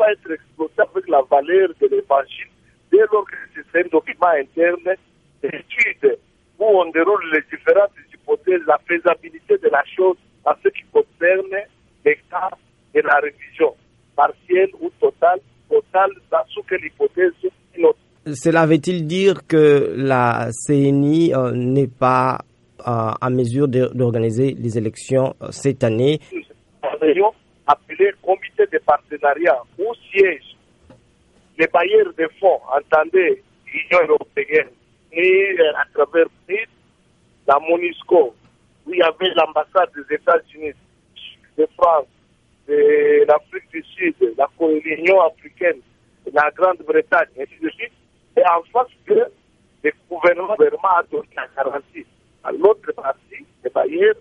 pas être exploité avec la valeur de l'évangile dès lors que c'est un document interne d'études où on déroule les différentes hypothèses, la faisabilité de la chose en ce qui concerne les cas de la révision partielle ou totale sous quelle hypothèse Cela veut-il dire que la CENI n'est pas en mesure d'organiser les élections cette année? Nous avons appelé comité de partenariat où siègent les bailleurs de fonds, entendez, l'Union européenne, et à travers la MONUSCO, où il y avait l'ambassade des États-Unis, de France, de l'Afrique du Sud, l'Union africaine, la Grande-Bretagne, et ainsi de suite. Et en face que le gouvernement a donné la garantie à l'autre partie, les bailleurs,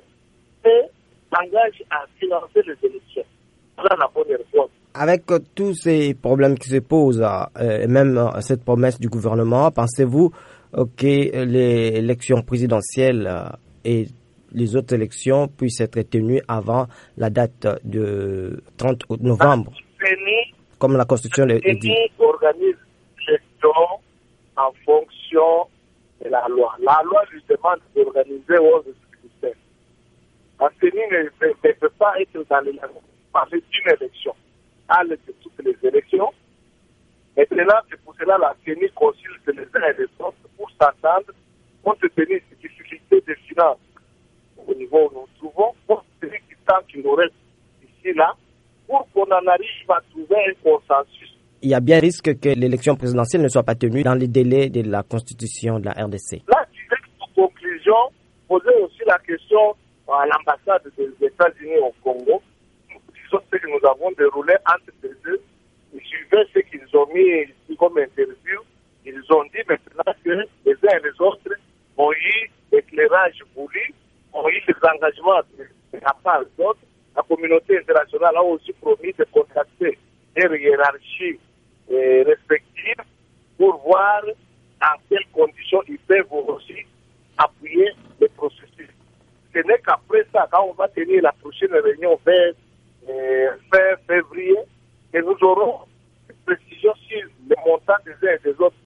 s'engage à financer les élections. Voilà la bonne réponse. Avec tous ces problèmes qui se posent, et même cette promesse du gouvernement, pensez-vous que l'élection présidentielle et les autres élections puissent être tenues avant la date de 30 novembre, comme la Constitution le dit? Organise l'élection en fonction de la loi. La loi lui demande d'organiser aux scrutins. La CENI ne peut pas être dans une élection. De toutes les élections. Maintenant, c'est pour cela que la CENI consulte les uns et les autres pour s'entendre, compte tenu des difficultés de finances au niveau où nous nous trouvons, compte tenu du temps qui nous reste ici là, pour qu'on en arrive à trouver un consensus. Il y a bien risque que l'élection présidentielle ne soit pas tenue dans les délais de la Constitution de la RDC. Là, direct en conclusion, poser aussi la question à l'ambassade des États-Unis au Congo. Ce que nous avons déroulé entre les deux, ils suivaient ce qu'ils ont mis ici comme interview. Ils ont dit maintenant que les uns et les autres ont eu l'éclairage voulu, ont eu les engagements de la part d'autres. La communauté internationale a aussi promis de contacter leur hiérarchie respective pour voir dans quelles conditions ils peuvent aussi appuyer le processus. Ce n'est qu'après ça, quand on va tenir la prochaine réunion vers fin février, que nous aurons des précisions sur le montant des uns et des autres.